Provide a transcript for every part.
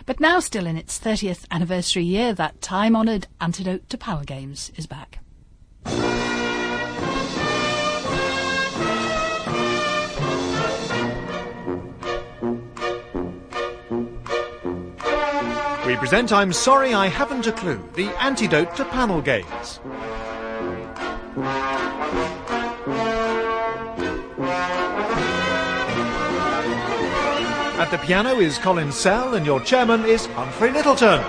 But now, still in its 30th anniversary year, that time-honoured antidote to power games is back. We present I'm Sorry I Haven't a Clue, the antidote to panel games. At the piano is Colin Sell and your chairman is Humphrey Littleton.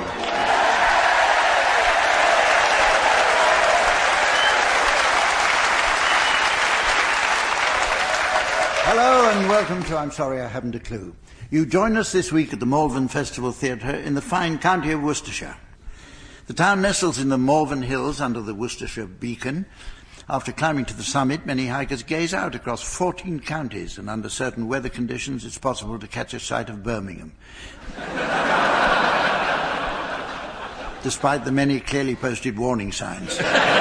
Hello and welcome to I'm Sorry I Haven't a Clue. You join us this week at the Malvern Festival Theatre in the fine county of Worcestershire. The town nestles in the Malvern Hills under the Worcestershire Beacon. After climbing to the summit, many hikers gaze out across 14 counties, and under certain weather conditions it's possible to catch a sight of Birmingham. Despite the many clearly posted warning signs.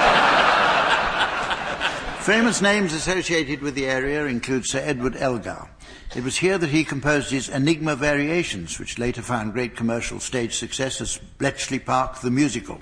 Famous names associated with the area include Sir Edward Elgar. It was here that he composed his Enigma Variations, which later found great commercial stage success as Bletchley Park the Musical.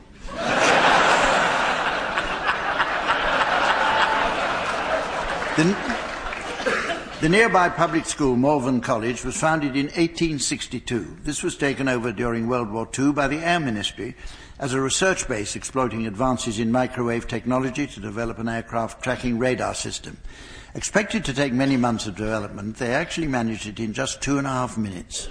The nearby public school, Malvern College, was founded in 1862. This was taken over during World War II by the Air Ministry as a research base exploiting advances in microwave technology to develop an aircraft tracking radar system. Expected to take many months of development, they actually managed it in just 2.5 minutes.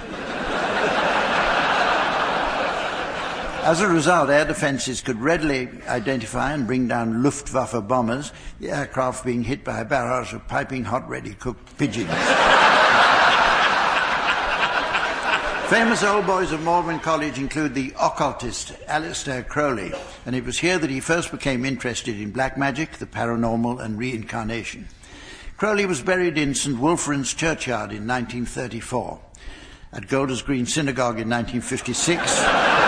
As a result, air defences could readily identify and bring down Luftwaffe bombers, the aircraft being hit by a barrage of piping hot ready-cooked pigeons. Famous old boys of Malvern College include the occultist Aleister Crowley, and it was here that he first became interested in black magic, the paranormal and reincarnation. Crowley was buried in St Wulfran's Churchyard in 1934, at Golders Green Synagogue in 1956,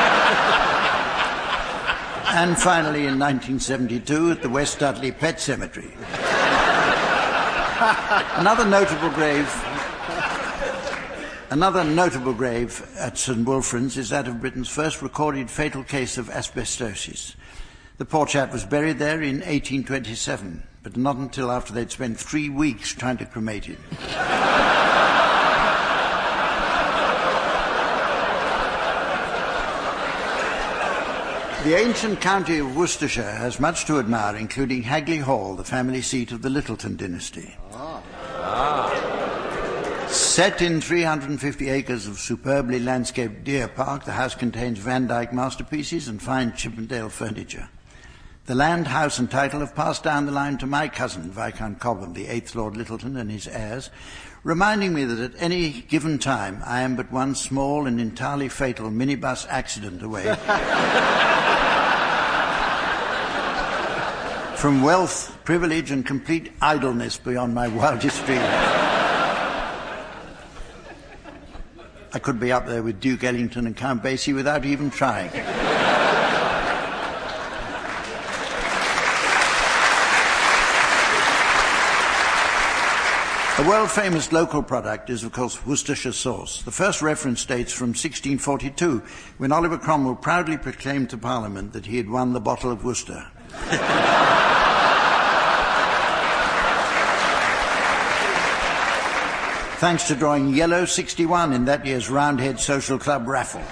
and finally in 1972 at the West Dudley Pet Cemetery. Another notable grave at St Wulfran's is that of Britain's first recorded fatal case of asbestosis. The poor chap was buried there in 1827, but not until after they'd spent 3 weeks trying to cremate him. The ancient county of Worcestershire has much to admire, including Hagley Hall, the family seat of the Littleton dynasty. Set in 350 acres of superbly landscaped deer park, the house contains Van Dyck masterpieces and fine Chippendale furniture. The land, house and title have passed down the line to my cousin, Viscount Cobham, the 8th Lord Littleton, and his heirs, reminding me that at any given time I am but one small and entirely fatal minibus accident away from wealth, privilege and complete idleness beyond my wildest dreams. I could be up there with Duke Ellington and Count Basie without even trying. A world-famous local product is, of course, Worcestershire sauce. The first reference dates from 1642, when Oliver Cromwell proudly proclaimed to Parliament that he had won the bottle of Worcester. Thanks to drawing yellow 61 in that year's Roundhead Social Club raffle.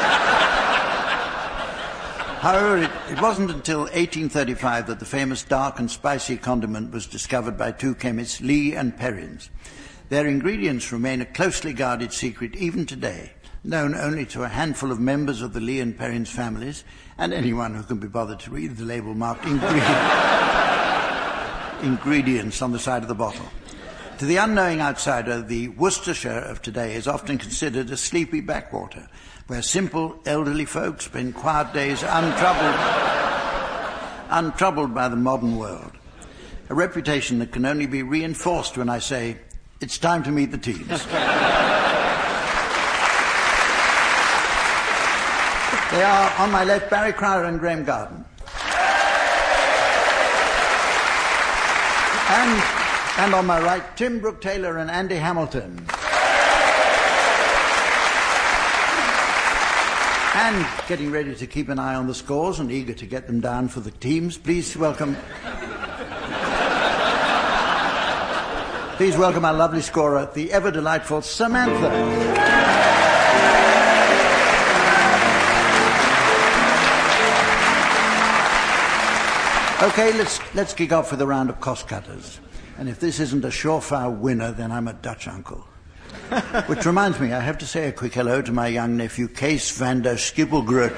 However, it wasn't until 1835 that the famous dark and spicy condiment was discovered by two chemists, Lee and Perrins. Their ingredients remain a closely guarded secret even today, known only to a handful of members of the Lee and Perrins families and anyone who can be bothered to read the label marked ingredients on the side of the bottle. To the unknowing outsider, the Worcestershire of today is often considered a sleepy backwater, where simple elderly folk spend quiet days untroubled by the modern world. A reputation that can only be reinforced when I say, it's time to meet the teams. They are, on my left, Barry Cryer and Graham Garden. And on my right, Tim Brooke Taylor and Andy Hamilton. And getting ready to keep an eye on the scores and eager to get them down for the teams, please welcome our lovely scorer, the ever-delightful Samantha. Okay, let's kick off with a round of cost cutters. And if this isn't a surefire winner, then I'm a Dutch uncle. Which reminds me, I have to say a quick hello to my young nephew, Kees van der Skippelgroot.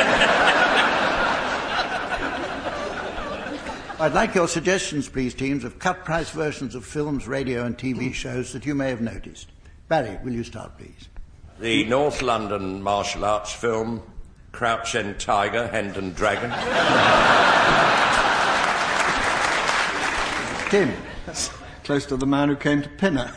I'd like your suggestions, please, teams, of cut-price versions of films, radio and TV shows that you may have noticed. Barry, will you start, please? The North London martial arts film, Crouch End Tiger, Hendon Dragon. Tim? That's close to The Man Who Came to Pinner.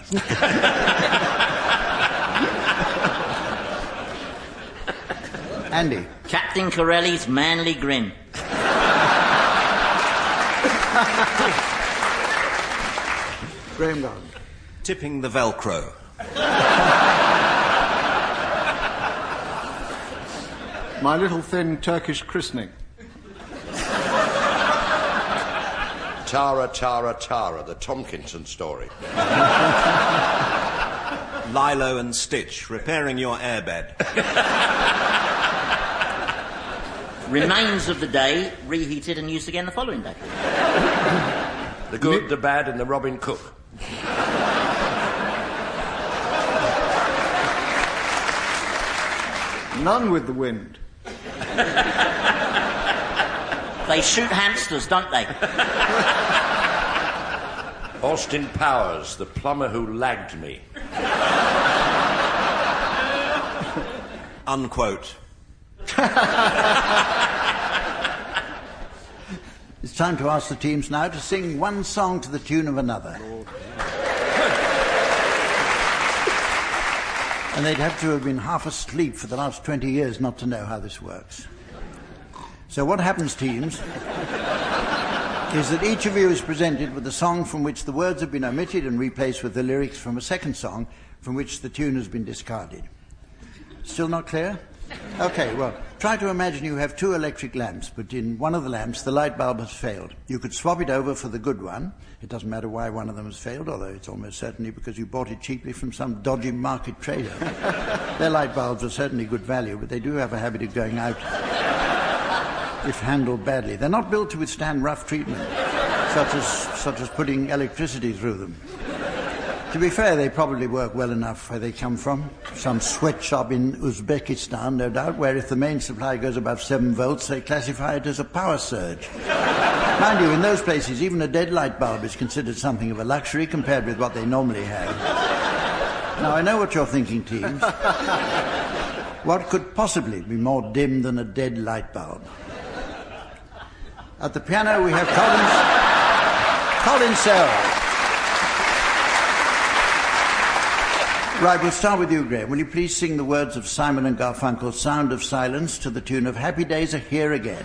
Andy? Captain Corelli's Manly Grin. Graham Garland? Tipping the Velcro. My Little Thin Turkish Christening. Tara, Tara, Tara, the Tomkinson story. Lilo and Stitch, repairing your airbed. Remains of the day, reheated and used again the following day. The Good, the Bad and the Robin Cook. None with the Wind. They shoot hamsters, don't they? Austin Powers, the plumber who lagged me. Unquote. It's time to ask the teams now to sing one song to the tune of another. And they'd have to have been half asleep for the last 20 years not to know how this works. So what happens, teams, is that each of you is presented with a song from which the words have been omitted and replaced with the lyrics from a second song from which the tune has been discarded. Still not clear? Okay, well, try to imagine you have two electric lamps, but in one of the lamps the light bulb has failed. You could swap it over for the good one. It doesn't matter why one of them has failed, although it's almost certainly because you bought it cheaply from some dodgy market trader. Their light bulbs are certainly good value, but they do have a habit of going out if handled badly. They're not built to withstand rough treatment, such as putting electricity through them. To be fair, they probably work well enough where they come from. Some sweatshop in Uzbekistan, no doubt, where if the main supply goes above 7 volts, they classify it as a power surge. Mind you, in those places, even a dead light bulb is considered something of a luxury compared with what they normally have. Now, I know what you're thinking, teams. What could possibly be more dim than a dead light bulb? At the piano, we have Colin Sell. Right, we'll start with you, Graham. Will you please sing the words of Simon and Garfunkel's Sound of Silence to the tune of Happy Days Are Here Again?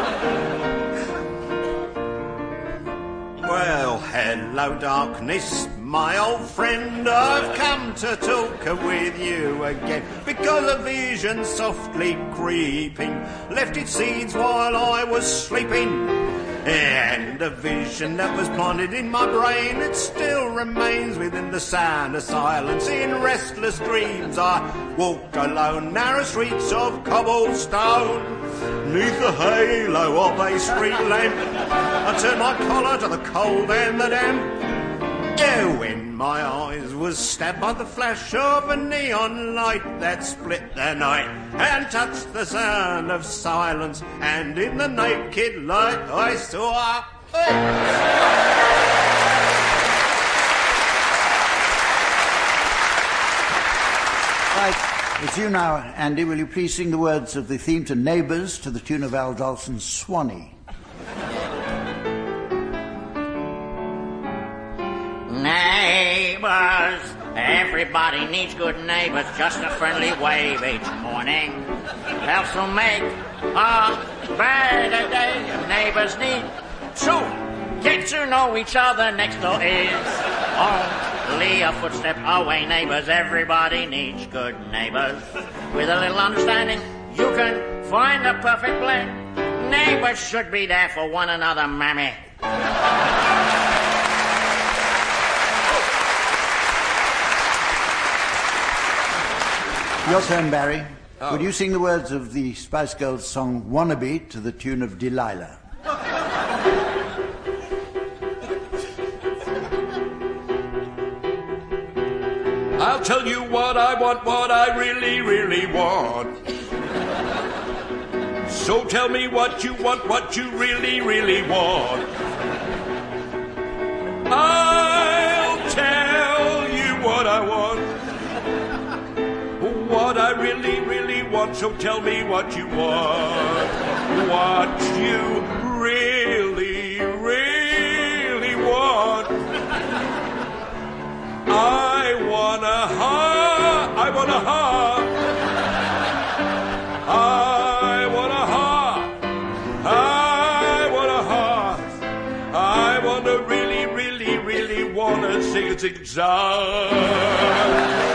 Well, hello, darkness, my old friend. I've come to talk with you again because a vision softly creeping left its seeds while I was sleeping. And a vision that was planted in my brain, it still remains within the sound of silence. In restless dreams I walk alone, narrow streets of cobblestone. Neath the halo of a street lamp, I turn my collar to the cold and the damp. Oh, when my eyes was stabbed by the flash of a neon light that split the night and touched the sound of silence, and in the naked light I saw... Right, it's you now, Andy. Will you please sing the words of the theme to Neighbours to the tune of Al Dalson's Swanee? Neighbours, everybody needs good neighbours. Just a friendly wave each morning helps to make a better day. Neighbours need to get to know each other. Next door is only a footstep away. Neighbours, everybody needs good neighbours. With a little understanding, You can find the perfect blend. Neighbors should be there for one another, mammy. Your turn, Barry. Would you sing the words of the Spice Girls song Wannabe to the tune of Delilah? I'll tell you what I want, what I really, really want. So tell me what you want, what you really, really want. I'll tell you what I want, what I really, really want. So tell me what you want, what you really, really want. I want a heart, I want a heart. I want a heart, I want a heart. I want to really, really, really want to sing it zigzag.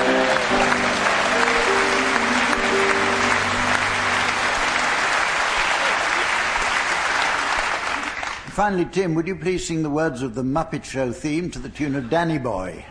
Finally, Tim, would you please sing the words of the Muppet Show theme to the tune of Danny Boy?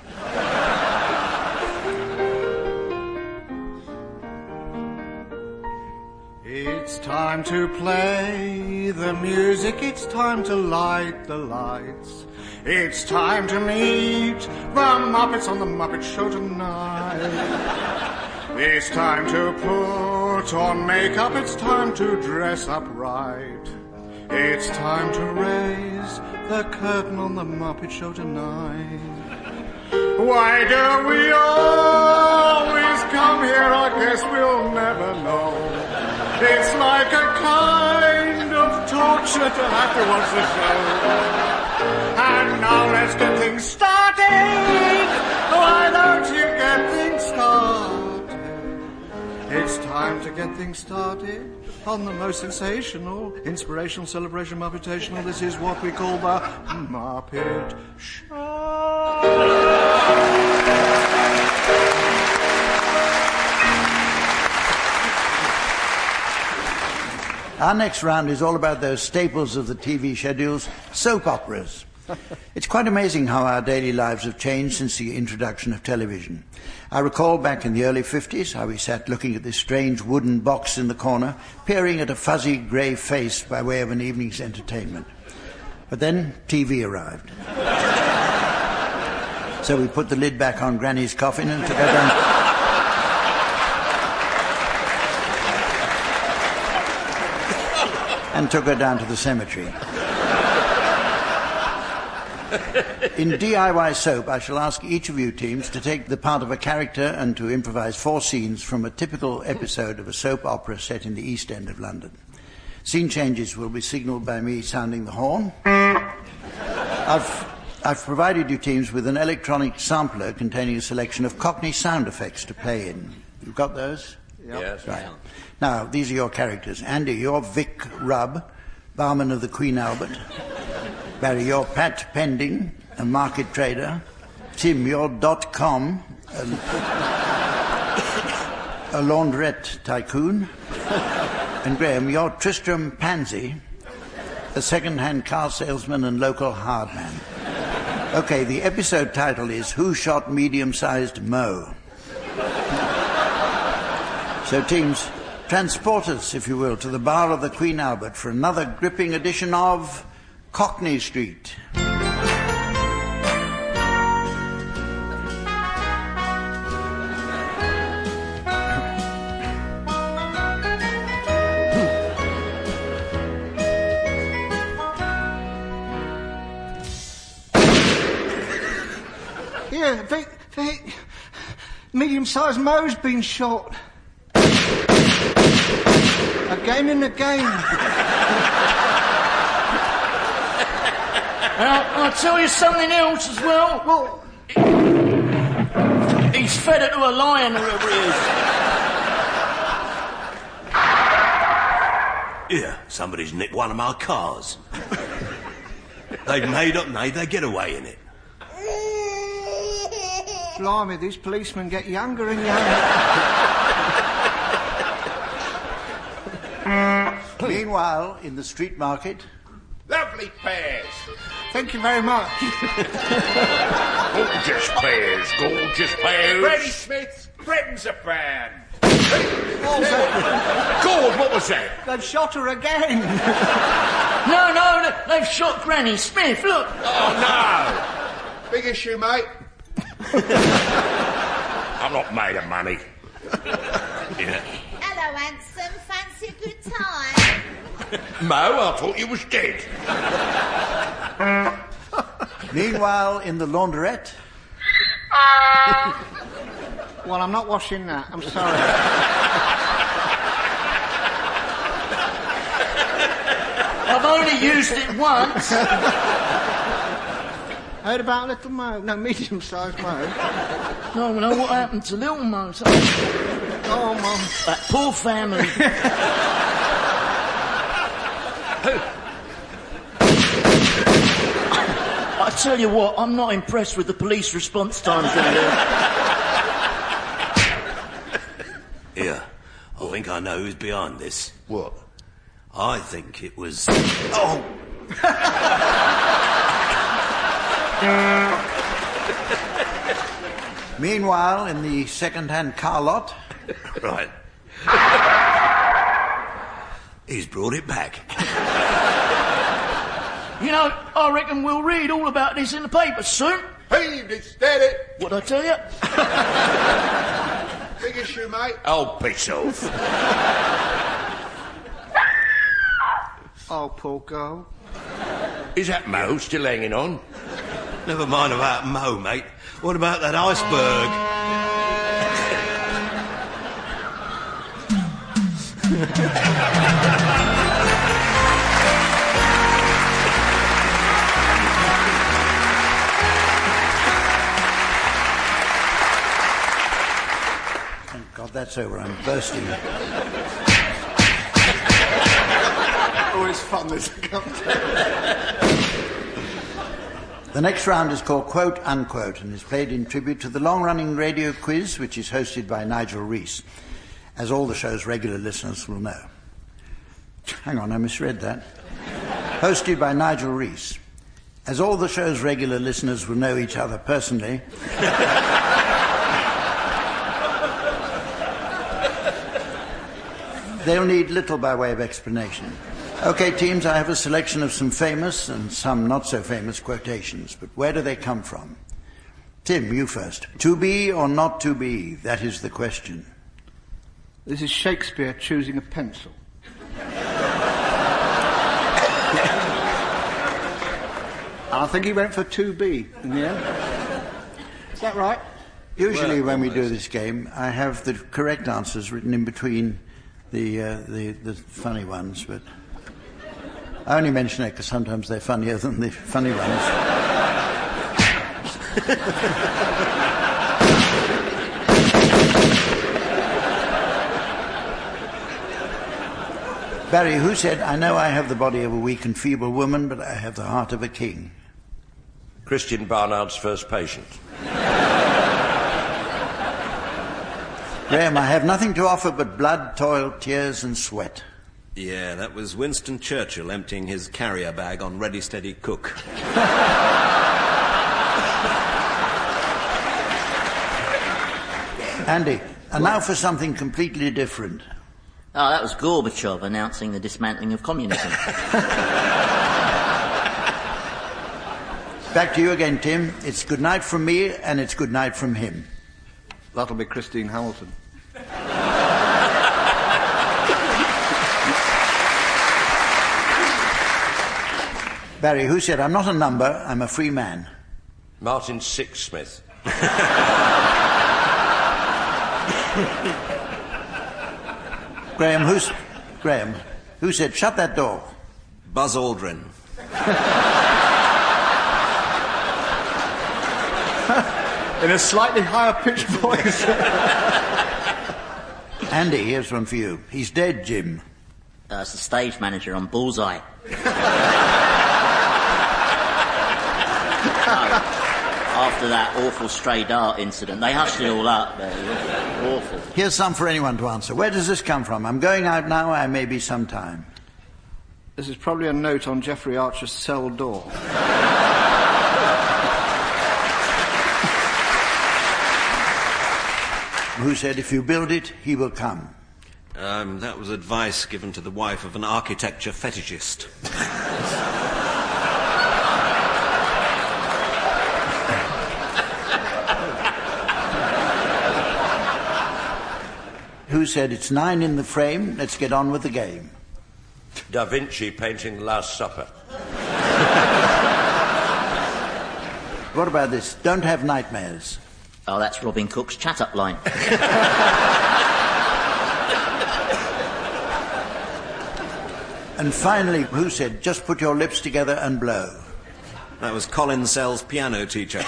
It's time to play the music, it's time to light the lights. It's time to meet the Muppets on the Muppet Show tonight. It's time to put on makeup, it's time to dress up right. It's time to raise the curtain on the Muppet Show tonight. Why do we always come here? I guess we'll never know. It's like a kind of torture to have to watch the show. And now let's get things started. Why don't you get things started? It's time to get things started on the most sensational, inspirational, celebration, Muppetational. This is what we call the Muppet Show. Our next round is all about those staples of the TV schedules, soap operas. It's quite amazing how our daily lives have changed since the introduction of television. I recall back in the early 50s how we sat looking at this strange wooden box in the corner, peering at a fuzzy grey face by way of an evening's entertainment. But then TV arrived. So we put the lid back on Granny's coffin and took her down... and took her down to the cemetery. In DIY Soap, I shall ask each of you teams to take the part of a character and to improvise 4 scenes from a typical episode of a soap opera set in the East End of London. Scene changes will be signalled by me sounding the horn. I've provided you teams with an electronic sampler containing a selection of Cockney sound effects to play in. You've got those? Yep. Yes. Right. Now, these are your characters. Andy, you're Vic Rubb, barman of the Queen Albert. Barry, you're Pat Pending, a market trader. Tim, you're .com, a laundrette tycoon. And Graham, you're Tristram Pansy, a second-hand car salesman and local hardman. Okay, the episode title is Who Shot Medium-Sized Mo? So teams, transport us, if you will, to the bar of the Queen Albert for another gripping edition of Cockney Street. Yeah, Vic, medium-sized Mo's been shot. Again and again. I'll tell you something else as well. Well, he's fed it to a lion, whoever it is. Yeah, somebody's nicked one of my cars. They've made their getaway in it. blimey, these policemen get younger and younger. Meanwhile, in the street market... Lovely pears. Thank you very much. Gorgeous pears, gorgeous pears. Granny Smith, Britain's a fan. God, what was that? They've shot her again. No, they've shot Granny Smith, look. Oh, no. Big issue, mate. I'm not made of money. Yeah. Hello, handsome. Fancy a good time? Mo, I thought you was dead. Meanwhile, in the laundrette... Well, I'm not washing that. I'm sorry. I've only used it once. Heard about Little Mo? No, medium-sized Mo. No, what happened to Little Mo? Oh, Mum. That poor family. I tell you what, I'm not impressed with the police response times in here. Here, I think I know who's behind this. What? I think it was... Oh! Meanwhile, in the second-hand car lot... Right. He's brought it back. You know, I reckon we'll read all about this in the papers soon. Heaved it, steady. What'd I tell you? Big issue, mate. Oh, piss off. Oh, poor girl. Is that Mo still hanging on? Never mind about Mo, mate. What about that iceberg? Thank God that's over. I'm bursting. Always fun, this The next round is called Quote Unquote and is played in tribute to the long-running radio quiz, which is hosted by Nigel Rees, as all the show's regular listeners will know. Hang on, I misread that. Hosted by Nigel Rees. As all the show's regular listeners will know each other personally... they'll need little by way of explanation. OK, teams, I have a selection of some famous and some not-so-famous quotations, but where do they come from? Tim, you first. To be or not to be, that is the question. This is Shakespeare choosing a pencil. I think he went for 2B in the end. Is that right? Usually when we do this game, I have the correct answers written in between the funny ones, but... I only mention it because sometimes they're funnier than the funny ones. Barry, who said, I know I have the body of a weak and feeble woman, but I have the heart of a king? Christian Barnard's first patient. Graham, I have nothing to offer but blood, toil, tears and sweat. Yeah, that was Winston Churchill emptying his carrier bag on Ready Steady Cook. Andy, and now for something completely different. Oh, that was Gorbachev announcing the dismantling of communism. Back to you again, Tim. It's good night from me and it's good night from him. That'll be Christine Hamilton. Barry, who said, I'm not a number, I'm a free man? Martin Sixsmith. Graham, who said, shut that door? Buzz Aldrin. In a slightly higher pitched voice. Andy, here's one for you. He's dead, Jim. It's the stage manager on Bullseye. After that awful stray dart incident, they hushed it all up. Awful. Here's some for anyone to answer. Where does this come from? I'm going out now, I may be some time. This is probably a note on Jeffrey Archer's cell door. Who said, if you build it, he will come? That was advice given to the wife of an architecture fetishist. Who said, it's 9 in the frame, let's get on with the game? Da Vinci painting The Last Supper. What about this? Don't have nightmares. Oh, that's Robin Cook's chat-up line. And finally, who said, just put your lips together and blow? That was Colin Sell's piano teacher.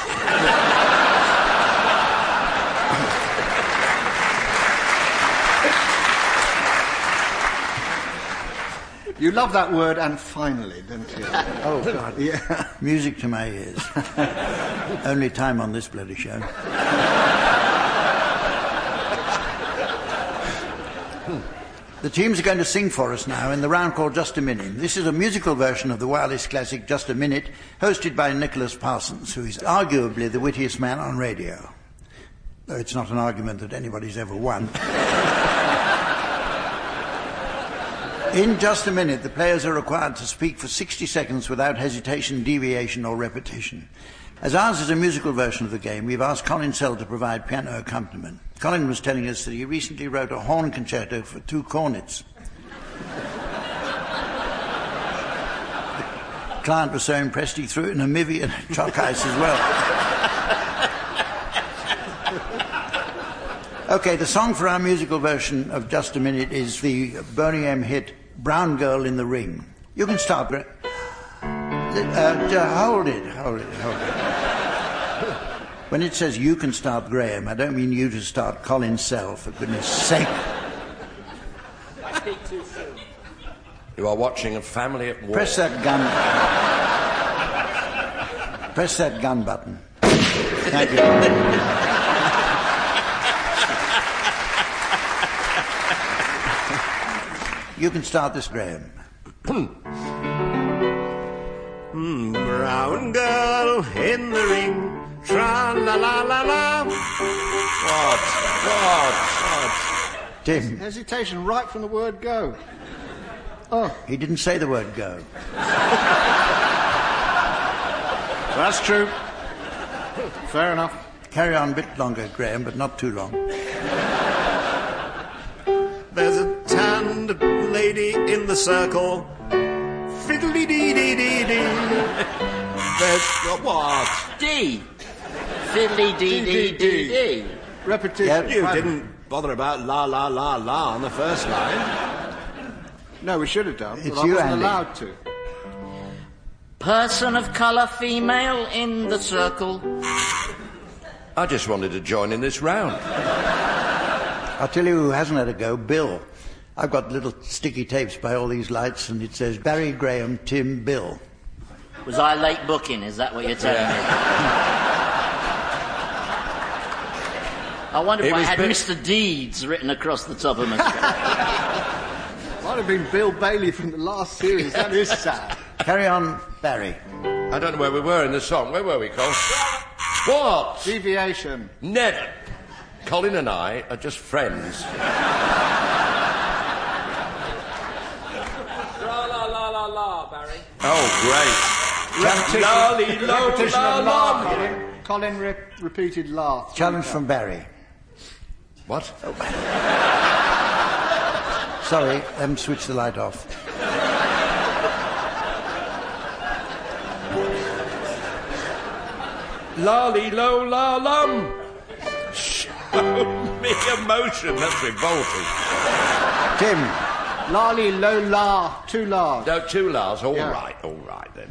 You love that word, and finally, don't you? Oh, God. Yeah. Music to my ears. Only time on this bloody show. The teams are going to sing for us now in the round called Just a Minute. This is a musical version of the wireless classic Just a Minute, hosted by Nicholas Parsons, who is arguably the wittiest man on radio. Though it's not an argument that anybody's ever won. In Just a Minute, the players are required to speak for 60 seconds without hesitation, deviation or repetition. As ours is a musical version of the game, we've asked Colin Sell to provide piano accompaniment. Colin was telling us that he recently wrote a horn concerto for 2 cornets. The client was so impressed he threw it in a mivvy and a chalk ice as well. OK, the song for our musical version of Just a Minute is the Boney M hit Brown Girl in the Ring. You can start. Hold it. When it says you can start, Graham, I don't mean you to start Colin Sell, for goodness sake. I speak too soon. You are watching a family at war. Press that gun. Press that gun button. Thank you. You can start this, Graham. Brown girl in the ring, tra-la-la-la-la. What? Tim. Hesitation right from the word go. Oh. He didn't say the word go. That's true. Fair enough. Carry on a bit longer, Graham, but not too long. There's a tanned lady in the circle. Fiddly-dee-dee-dee-dee. There's what? D. Fiddly-dee-dee-dee-dee. Repetition. Yep. You didn't bother about la la la la on the first line. No, we should have done, It's but you, I wasn't Andy. allowed to. Person of colour female in the circle. I just wanted to join in this round. I'll tell you who hasn't had a go, Bill. I've got little sticky tapes by all these lights, and it says Barry, Graham, Tim, Bill. Was I late booking? Is that what you're telling me? I wonder if I had Mr. Deeds written across the top of my screen. Might have been Bill Bailey from the last series. That is sad. Carry on, Barry. I don't know where we were in the song. Where were we, Col? What? Deviation. Never. Colin and I are just friends. La, Barry. Oh, great. Repetition of la, Colin repeated la. Challenge from Barry. What? Sorry, switch the light off. Lolly lo la lum. Show me emotion. That's revolting. Tim. Lolly lo la. 2 la's. No, 2 L's. All Yeah. right then.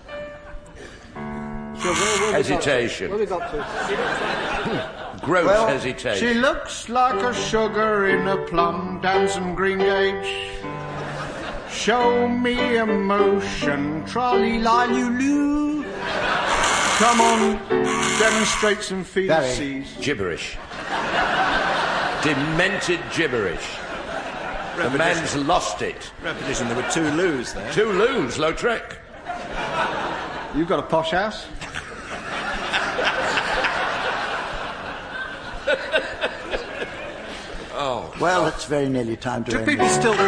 So where Hesitation. we got to? Gross hesitation. She looks like a sugar in a plum, dancing green gauge. Show me emotion, trolley-li-lu-lu. Come on, demonstrate some feces. Gibberish. Demented gibberish. The man's lost it. Repetition, there were 2 loos there. 2 loos, Lautrec. You've got a posh house? Oh. Well, it's very nearly time to Do end people this. still...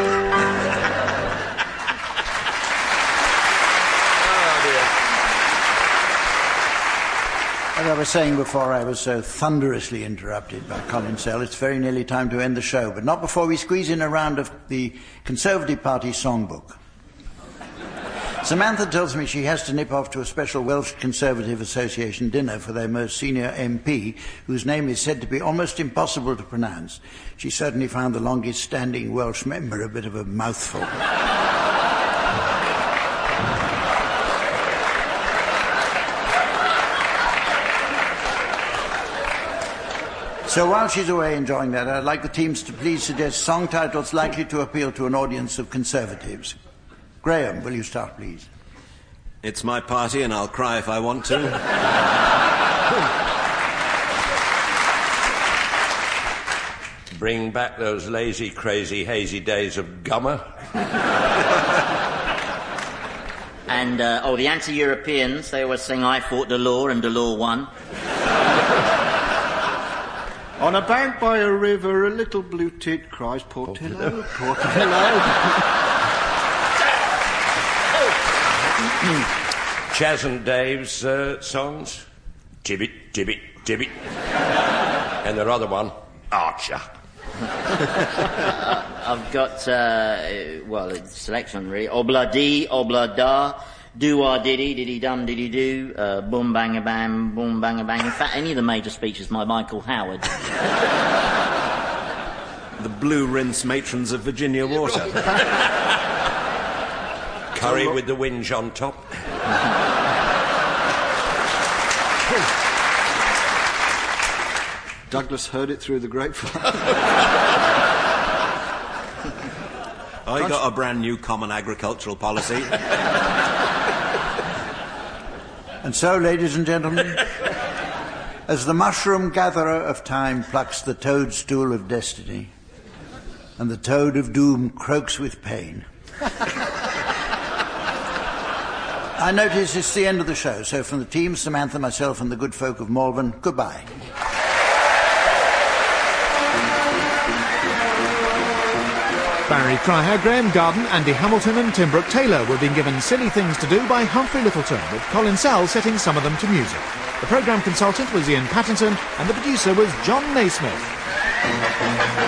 As I was saying before, I was so thunderously interrupted by Colin Sell. It's very nearly time to end the show, but not before we squeeze in a round of the Conservative Party songbook. Samantha tells me she has to nip off to a special Welsh Conservative Association dinner for their most senior MP, whose name is said to be almost impossible to pronounce. She certainly found the longest-standing Welsh member a bit of a mouthful. So while she's away enjoying that, I'd like the teams to please suggest song titles likely to appeal to an audience of Conservatives. Graham, will you start, please? It's my party and I'll cry if I want to. Bring back those lazy, crazy, hazy days of Gummer. And, the anti-Europeans, they always sing I fought the law and the law won. On a bank by a river, a little blue tit cries, Portillo, Portillo. Chaz and Dave's songs. Gibbet, gibbet, gibbet. And their other one, Archer. I've got, it's selection really. Obla dee, obla da, do-ah-diddy, diddy-dum-diddy-do, boom-bang-a-bang, boom-bang-a-bang. In fact, any of the major speeches by Michael Howard. The blue rinse matrons of Virginia Water. Curry with the whinge on top. Douglas heard it through the grapevine. I got a brand new common agricultural policy. And so, ladies and gentlemen, as the mushroom gatherer of time plucks the toadstool of destiny, and the toad of doom croaks with pain, I notice it's the end of the show, so from the team, Samantha, myself and the good folk of Malvern, goodbye. Barry Cryer, Graham Garden, Andy Hamilton and Tim Brooke Taylor were being given silly things to do by Humphrey Littleton, with Colin Sell setting some of them to music. The programme consultant was Ian Pattinson and the producer was John Naismith.